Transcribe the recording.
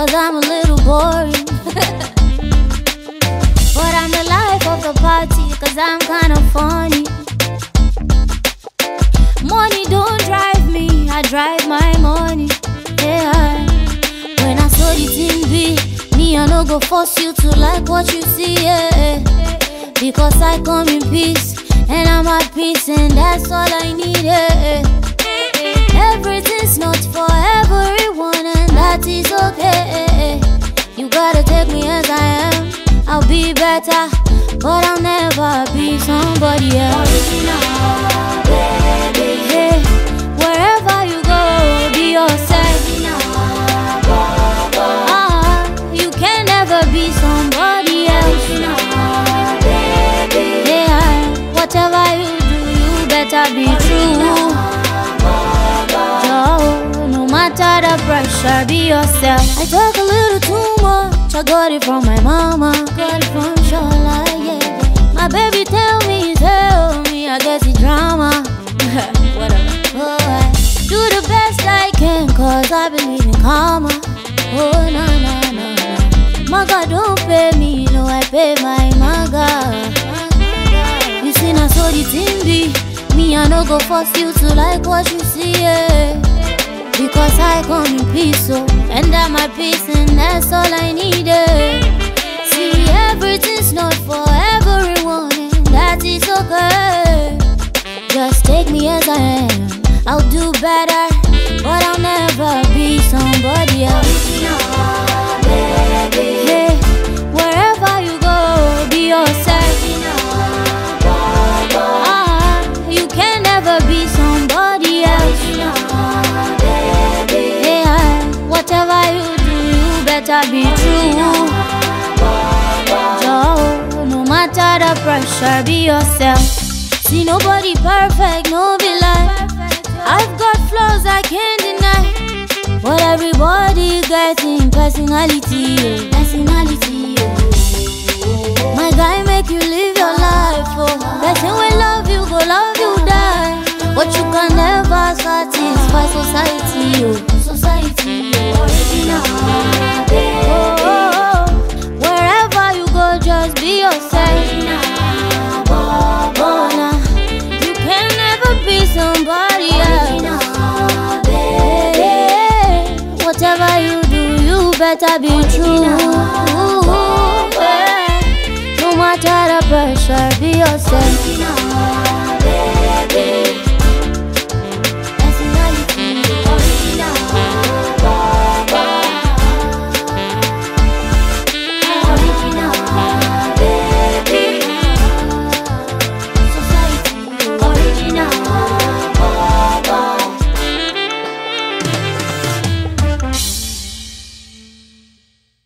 cause I'm a little boring. But I'm the life of the party, cause I'm kinda funny. Money don't drive me, I drive my money. Yeah. When I saw the thing be, me I no go force you to like what you see, yeah. Because I come in peace, and I'm at peace, and that's all I need, yeah. Everything's not for everyone, and that is okay. You gotta take me as I am, I'll be better, but I'll never be somebody else. Original, baby. Hey, wherever you go, be yourself. You can never be somebody else. Yeah, whatever you do, you better be true. No matter the pressure, be yourself. I talk a little too much, I got it from my mama, got it from Shola, yeah. My baby tell me, I guess it's drama. Whatever. Oh, I do the best I can, cause I believe in karma. Oh, no, no, no, no. Maga don't pay me, no, I pay my maga. You see, now so the thing be, me I no go force you to like what you see, yeah. Because I come in peace, so, and I'm at peace, and that's all I needed. See, everything's not for everyone, and that is okay. Just take me as I am, I'll do better, but I'll never be somebody else. Hey, wherever you go, be yourself. You can never be somebody else. Yeah, whatever you do, you better be true. No matter the pressure, be yourself. See, nobody perfect, no be like. I've got flaws I can't deny, but everybody getting personality, yeah. Personality, yeah. My guy make you live your life, oh. Person will love you, go love you, die. But you can never satisfy society, oh. Society, oh. Original, oh, oh, oh. Wherever you go, just be yourself. Oh, nah. You can never be somebody else. Hey, whatever you do, you better be true. Yeah. No matter the pressure, be yourself.